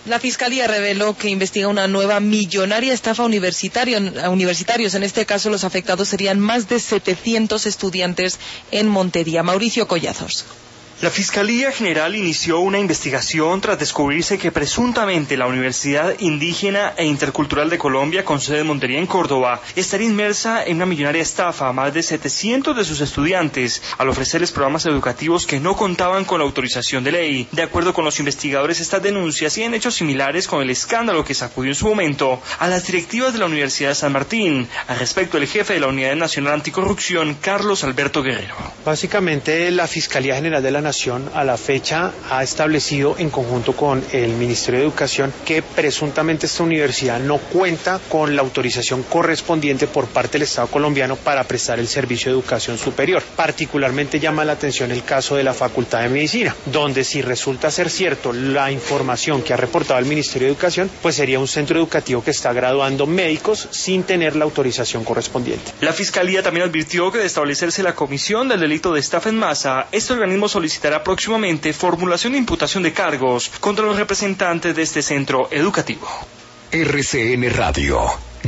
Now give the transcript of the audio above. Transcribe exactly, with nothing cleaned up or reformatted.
La Fiscalía reveló que investiga una nueva millonaria estafa universitaria, a universitarios. En este caso, los afectados serían más de setecientos estudiantes en Montería. Mauricio Collazos. La Fiscalía General inició una investigación tras descubrirse que presuntamente la Universidad Indígena e Intercultural de Colombia, con sede en Montería, en Córdoba, estaría inmersa en una millonaria estafa a más de setecientos de sus estudiantes al ofrecerles programas educativos que no contaban con la autorización de ley. De acuerdo con los investigadores, estas denuncias tienen hechos similares con el escándalo que sacudió en su momento a las directivas de la Universidad de San Martín. Al respecto, el jefe de la Unidad Nacional Anticorrupción, Carlos Alberto Guerrero. Básicamente, la Fiscalía General de la Nación a la fecha ha establecido en conjunto con el Ministerio de Educación que presuntamente esta universidad no cuenta con la autorización correspondiente por parte del Estado colombiano para prestar el servicio de educación superior. Particularmente llama la atención el caso de la Facultad de Medicina, donde si resulta ser cierto la información que ha reportado el Ministerio de Educación, pues sería un centro educativo que está graduando médicos sin tener la autorización correspondiente. La Fiscalía también advirtió que de establecerse la comisión del delito de estafa en masa, este organismo solicitará próximamente formulación de imputación de cargos contra los representantes de este centro educativo. R C N Radio.